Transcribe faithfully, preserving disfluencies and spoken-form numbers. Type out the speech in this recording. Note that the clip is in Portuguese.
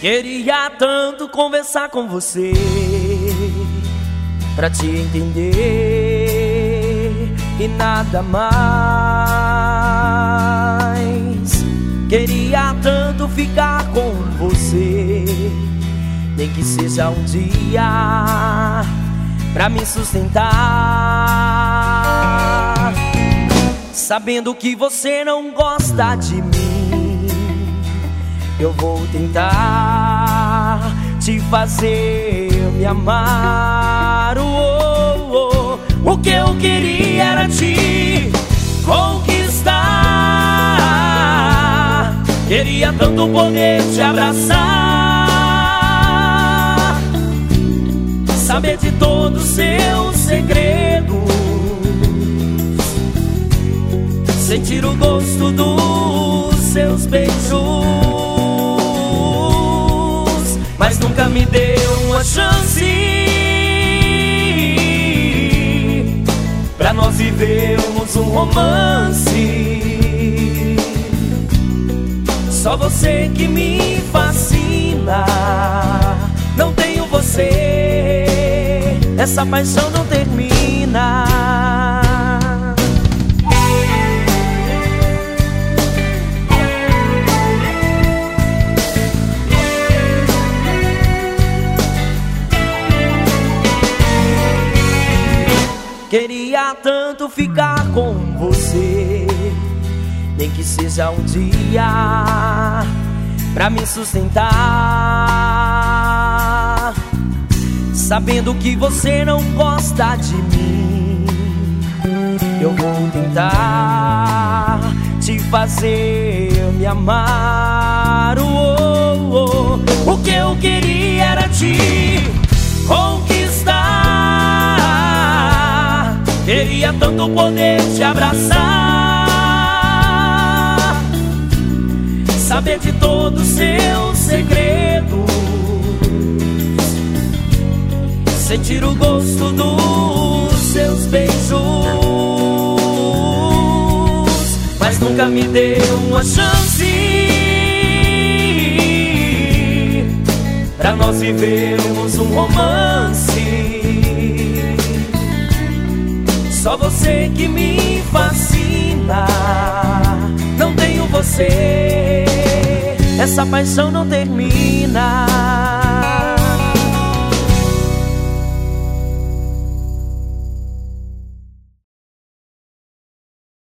Queria tanto conversar com você, pra te entender e nada mais. Queria tanto ficar com você, nem que seja um dia, pra me sustentar. Sabendo que você não gosta de mim, eu vou tentar te fazer me amar. Oh, oh, oh. O que eu queria era te conquistar. Queria tanto poder te abraçar, saber de todos os seus segredos, sentir o gosto dos seus beijos. Mas nunca me deu uma chance pra nós vivermos um romance. Só você que me fascina, não tenho você, essa paixão não termina. Queria tanto ficar com você, nem que seja um dia, pra me sustentar. Sabendo que você não gosta de mim, eu vou tentar te fazer me amar. Oh, oh, oh. O que eu queria era te conquistar. Queria tanto poder te abraçar, saber de todos os seus segredos, sentir o gosto dos seus beijos. Mas nunca me deu uma chance pra nós vivermos um romance. Só você que me fascina, não tenho você, essa paixão não termina.